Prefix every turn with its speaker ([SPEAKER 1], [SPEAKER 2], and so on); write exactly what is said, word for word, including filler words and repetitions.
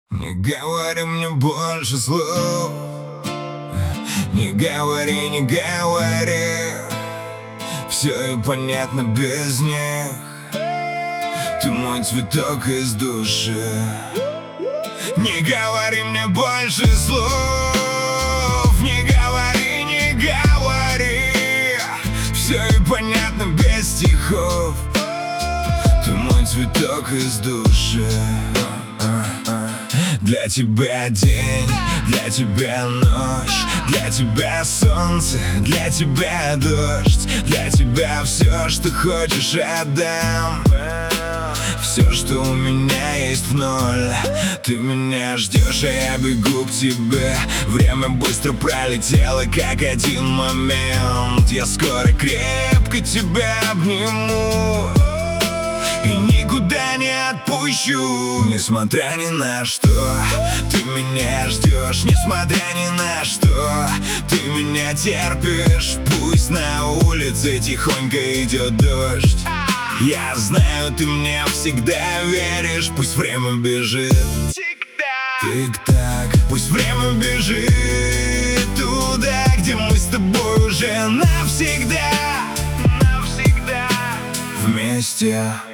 [SPEAKER 1] Не говори мне больше слов, не говори, не говори, все и понятно без них. Ты мой цветок из души. Не говори мне больше слов, не говори, не говори, все и понятно без стихов. Ты мой цветок из души. Для тебя день, для тебя ночь, для тебя солнце, для тебя дождь, для тебя все, что хочешь, отдам. Все, что у меня есть в ноль. Ты меня ждешь, а я бегу к тебе. Время быстро пролетело, как один момент. Я скоро крепко тебя обниму и никуда не отпущу. Несмотря ни на что, ты меня ждешь. Несмотря ни на что, ты меня терпишь. Пусть на улице тихонько идет дождь, я знаю, ты мне всегда веришь. Пусть время бежит тик-так, пусть время бежит туда, где мы с тобой уже навсегда, навсегда вместе.